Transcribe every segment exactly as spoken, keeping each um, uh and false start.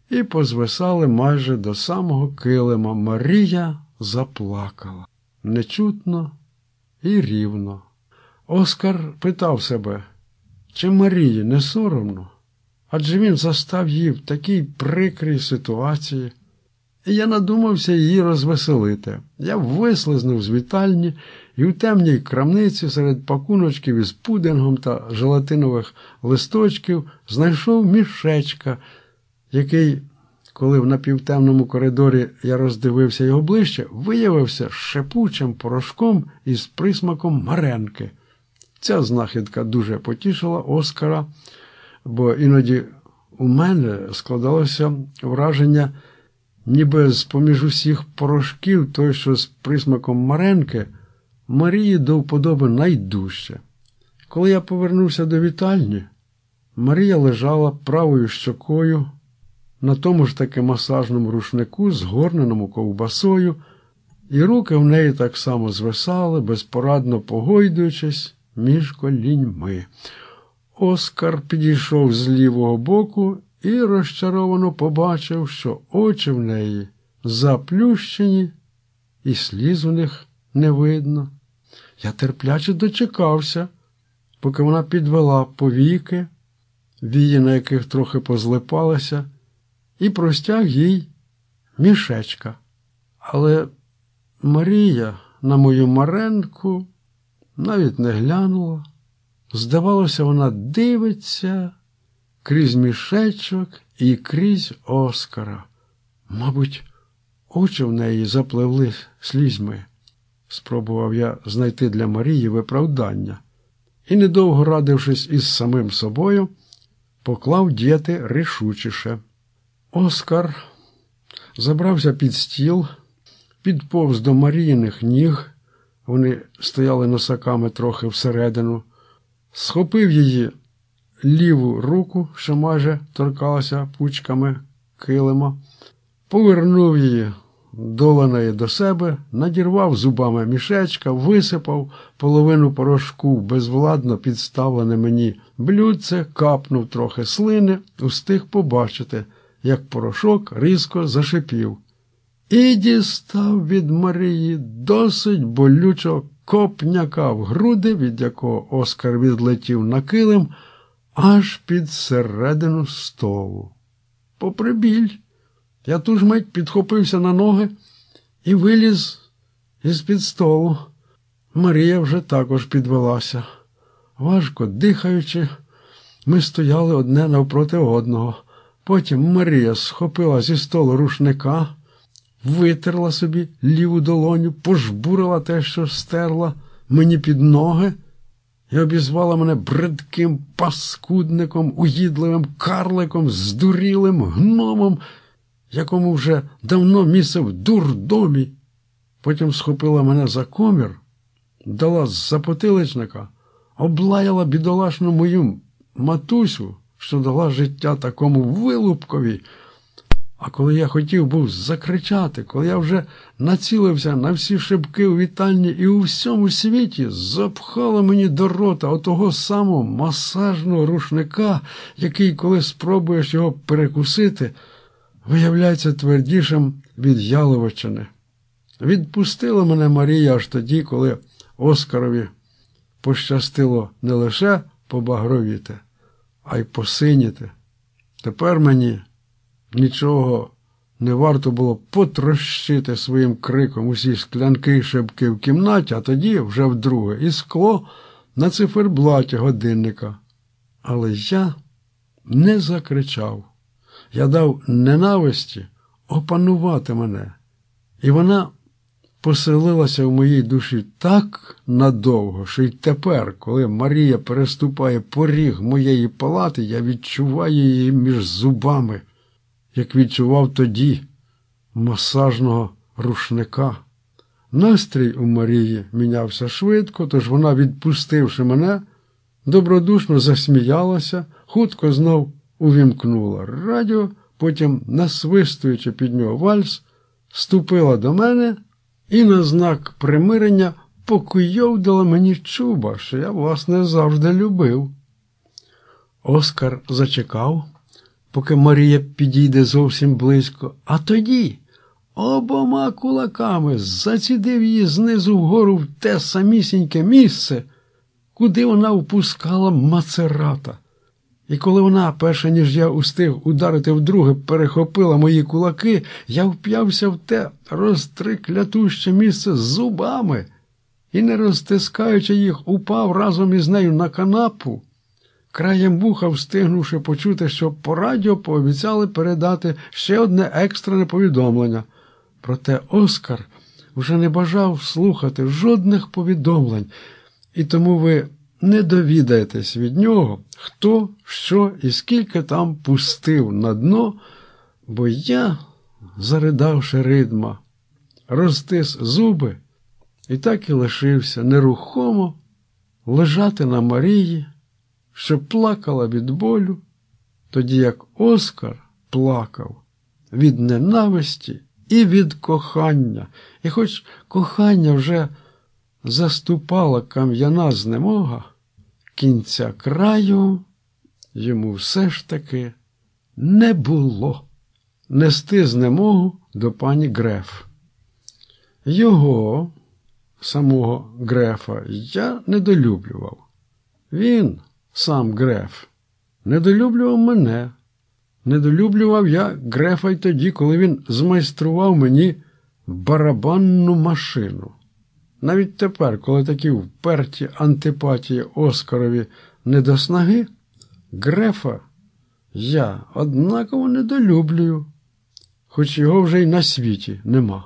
і позвисали майже до самого килима. Марія заплакала. Нечутно і рівно. Оскар питав себе, чи Марії не соромно? Адже він застав її в такій прикрій ситуації. І я надумався її розвеселити. Я вислизнув з вітальні і в темній крамниці серед пакуночків із пудингом та желатинових листочків знайшов мішечка, який, коли в напівтемному коридорі я роздивився його ближче, виявився шипучим порошком із присмаком маренки. Ця знахідка дуже потішила Оскара, бо іноді у мене складалося враження, ніби з-поміж усіх порошків той, що з присмаком маренки, Марії до вподоби найдужче. Коли я повернувся до вітальні, Марія лежала правою щокою на тому ж таки масажному рушнику, згорненому ковбасою, і руки в неї так само звисали, безпорадно погойдуючись між коліньми. Оскар підійшов з лівого боку і розчаровано побачив, що очі в неї заплющені, і сліз у них не видно. Я терпляче дочекався, поки вона підвела повіки, вії на яких трохи позлипалися, і простяг їй мішечка. Але Марія на мою маренку навіть не глянула. Здавалося, вона дивиться крізь мішечок і крізь Оскара. Мабуть, очі в неї запливли слізьми. Спробував я знайти для Марії виправдання. І, недовго радившись із самим собою, поклав діяти рішучіше. Оскар забрався під стіл, підповз до Маріїних ніг, вони стояли носаками трохи всередину, схопив її ліву руку, що майже торкалася пучками килима, повернув її долонею до себе, надірвав зубами мішечка, висипав половину порошку в безвладно підставлене мені блюдце, капнув трохи слини, устиг побачити, як порошок різко зашипів. І дістав від Марії досить болючого копняка в груди, від якого Оскар відлетів на килим аж під середину столу. Попри біль, я ту ж мить підхопився на ноги і виліз із-під столу. Марія вже також підвелася. Важко дихаючи, ми стояли одне навпроти одного. Потім Марія схопила зі столу рушника, витерла собі ліву долоню, пожбурила те, що стерла мені під ноги, і обізвала мене бридким паскудником, уїдливим карликом, здурілим гномом, якому вже давно місце в дурдомі. Потім схопила мене за комір, дала з запотиличника, облаяла бідолашну мою матусю, що дала життя такому вилупкові. А коли я хотів був закричати, коли я вже націлився на всі шибки у вітальні і у всьому світі, запхала мені до рота отого самого масажного рушника, який, коли спробуєш його перекусити, виявляється твердішим від яловичини. Відпустила мене Марія аж тоді, коли Оскарові пощастило не лише побагровіти, а й посиніти. Тепер мені нічого не варто було потрощити своїм криком усі склянки й шибки в кімнаті, а тоді, вже вдруге, і скло на циферблаті годинника. Але я не закричав. Я дав ненависті опанувати мене. І вона поселилася в моїй душі так надовго, що й тепер, коли Марія переступає поріг моєї палати, я відчуваю її між зубами, як відчував тоді масажного рушника. Настрій у Марії мінявся швидко, тож вона, відпустивши мене, добродушно засміялася, хутко знов увімкнула радіо, потім, насвистуючи під нього вальс, ступила до мене і на знак примирення покуйовдала мені чуба, що я, власне, завжди любив. Оскар зачекав, поки Марія підійде зовсім близько, а тоді обома кулаками зацідив її знизу вгору в те самісіньке місце, куди вона впускала Мацерата. І коли вона, перше ніж я устиг ударити вдруге, перехопила мої кулаки, я вп'явся в те розтриклятуще місце зубами і, не розтискаючи їх, упав разом із нею на канапу, краєм вуха встигнувши почути, що по радіо пообіцяли передати ще одне екстрене повідомлення. Проте Оскар вже не бажав слухати жодних повідомлень, і тому ви не довідаєтесь від нього, хто, що і скільки там пустив на дно, бо я, заридавши ридма, розтис зуби і так і лишився нерухомо лежати на Марії, що плакала від болю, тоді як Оскар плакав від ненависті і від кохання. І хоч кохання вже заступала кам'яна знемога, кінця краю йому все ж таки не було. Нести знемогу до пані Греф. Його, самого Грефа, я недолюблював. Він, сам Греф, недолюблював мене. Недолюблював я Грефа й тоді, коли він змайстрував мені барабанну машину. Навіть тепер, коли такі вперті антипатії Оскарові не до снаги, Грефа я однаково недолюблюю, хоч його вже й на світі нема.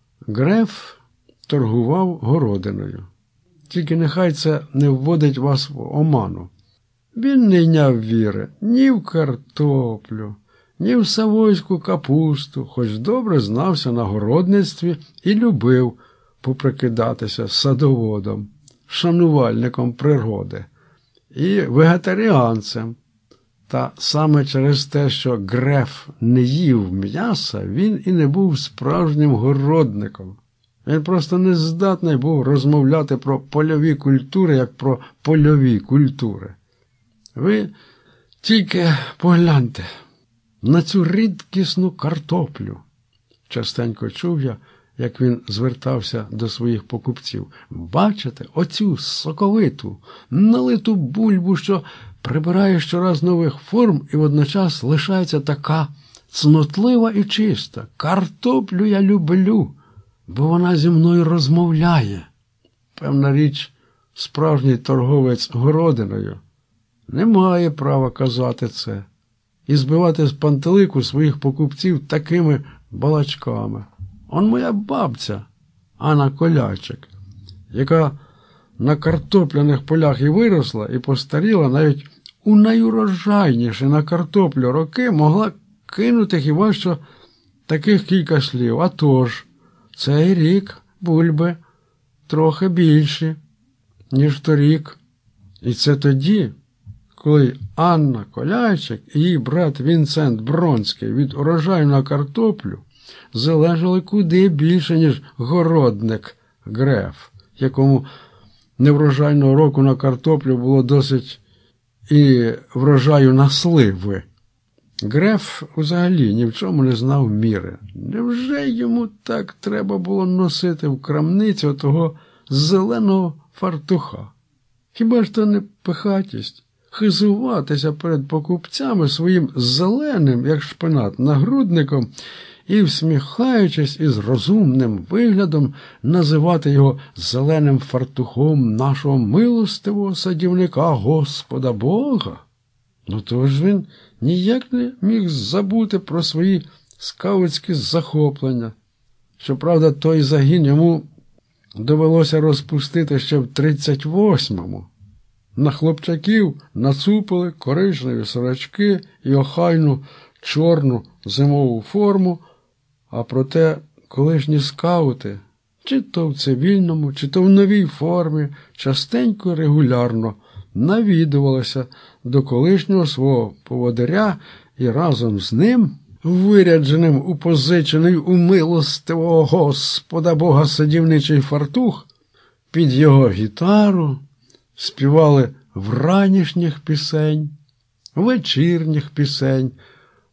Греф торгував городиною. Тільки нехай це не вводить вас в оману. Він не йняв віри ні в картоплю, ні в савойську капусту, хоч добре знався на городництві і любив поприкидатися садоводом, шанувальником природи і вегетаріанцем. Та саме через те, що Греф не їв м'яса, він і не був справжнім городником. Він просто не здатний був розмовляти про польові культури, як про польові культури. Ви тільки погляньте на цю рідкісну картоплю. Частенько чув я, як він звертався до своїх покупців. Бачите, оцю соковиту, налиту бульбу, що прибирає щораз нових форм і водночас лишається така цнотлива і чиста. Картоплю я люблю, бо вона зі мною розмовляє. Певна річ, справжній торговець городиною не має права казати це і збивати з пантелику своїх покупців такими балачками. Он моя бабця, Анна Колячик, яка на картопляних полях і виросла, і постаріла, навіть у найурожайніші на картоплю роки могла кинути хіба що таких кілька слів. А тож, цей рік бульби трохи більші, ніж торік. І це тоді, коли Анна Колячик і її брат Вінсент Бронський від урожаю на картоплю залежали куди більше, ніж городник Греф, якому неврожайного року на картоплю було досить і врожаю на сливи. Греф взагалі ні в чому не знав міри. Невже йому так треба було носити в крамницю того зеленого фартуха? Хіба ж то не пихатість? Хизуватися перед покупцями своїм зеленим, як шпинат, нагрудником і, всміхаючись із розумним виглядом, називати його зеленим фартухом нашого милостивого садівника Господа Бога? Ну тож він ніяк не міг забути про свої скаутські захоплення. Щоправда, той загін йому довелося розпустити ще в тридцять восьмому. На хлопчаків нацупили коричневі сорочки і охайну чорну зимову форму, а проте колишні скаути, чи то в цивільному, чи то в новій формі, частенько регулярно навідувалися до колишнього свого поводиря і разом з ним, вирядженим у позичений у милостивого Господа Бога садівничий фартух, під його гітару співали вранішніх пісень, вечірніх пісень,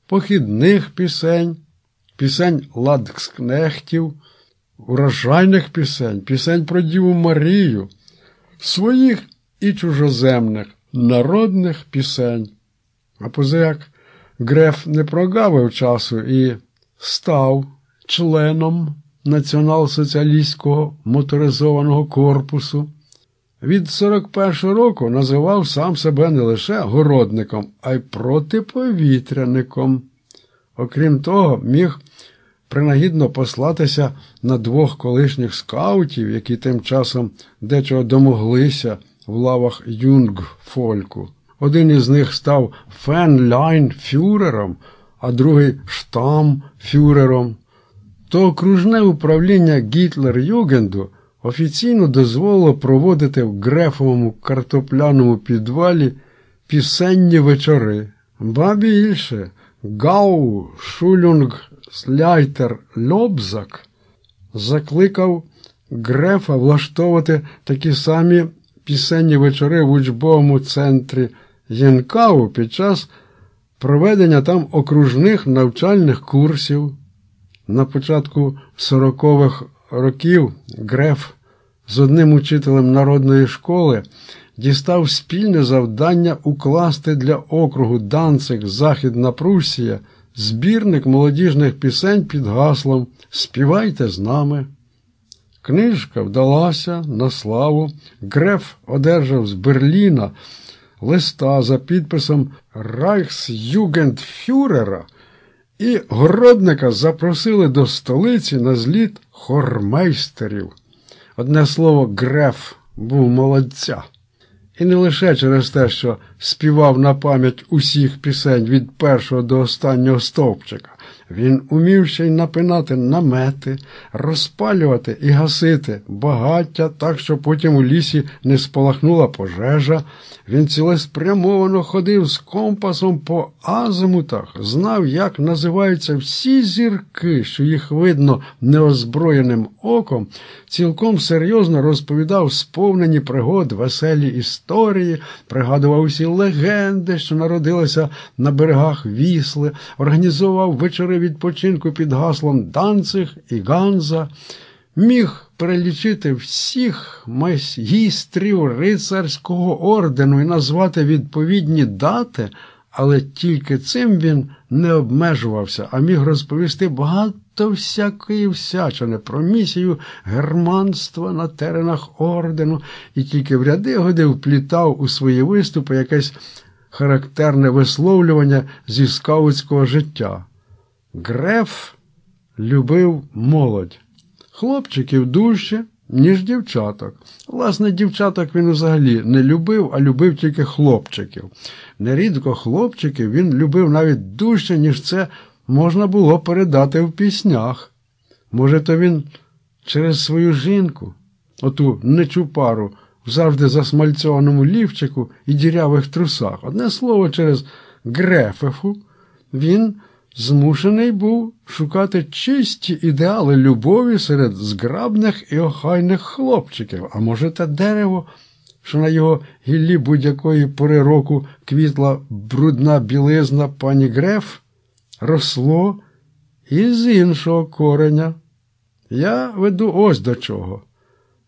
похідних пісень, пісень ладкскнехтів, урожайних пісень, пісень про Діву Марію, своїх і чужоземних, народних пісень. А позаяк Греф не прогавив часу і став членом націонал-соціалістського моторизованого корпусу. Від сорок першого року називав сам себе не лише городником, а й протиповітряником. Окрім того, міг принагідно послатися на двох колишніх скаутів, які тим часом дечого домоглися в лавах юнгфольку. Один із них став фенляйнфюрером, а другий штамфюрером. То окружне управління Гітлер-Югенду офіційно дозволило проводити в Грефовому картопляному підвалі пісенні вечори. Ба більше, Гау Шулюнг Сляйтер Льобзак закликав Грефа влаштовувати такі самі пісенні вечори в учбовому центрі Єнкау під час проведення там окружних навчальних курсів. На початку сорокових років Греф з одним учителем народної школи дістав спільне завдання укласти для округу Данциг-Західна Пруссія збірник молодіжних пісень під гаслом «Співайте з нами». Книжка вдалася на славу. Греф одержав з Берліна листа за підписом Райхсюгендфюрера, і городника запросили до столиці на зліт хормейстерів. Одне слово, Греф був молодця. І не лише через те, що співав на пам'ять усіх пісень від першого до останнього стовпчика. Він умів ще й напинати намети, розпалювати і гасити багаття так, що потім у лісі не спалахнула пожежа. Він цілеспрямовано ходив з компасом по азимутах, знав, як називаються всі зірки, що їх видно неозброєним оком, цілком серйозно розповідав сповнені пригод веселі історії, пригадував усі легенди, що народилися на берегах Вісли, організував вечори відпочинку під гаслом «Данциг» і «Ганза», міг перелічити всіх майстрів рицарського ордену і назвати відповідні дати, але тільки цим він не обмежувався, а міг розповісти багато всякої всячини про місію германства на теренах ордену і тільки в ряди годи вплітав у свої виступи якесь характерне висловлювання зі скаутського життя. Греф любив молодь. Хлопчиків дужче, ніж дівчаток. Власне, дівчаток він взагалі не любив, а любив тільки хлопчиків. Нерідко хлопчиків він любив навіть дужче, ніж це можна було передати в піснях. Може, то він через свою жінку, оту нечупару, в завжди засмальцьованому лівчику і дірявих трусах. Одне слово, через Грефефу він змушений був шукати чисті ідеали любові серед зграбних і охайних хлопчиків. А може, те дерево, що на його гіллі будь-якої пори року квітла брудна білизна пані Греф, росло із іншого кореня. Я веду ось до чого.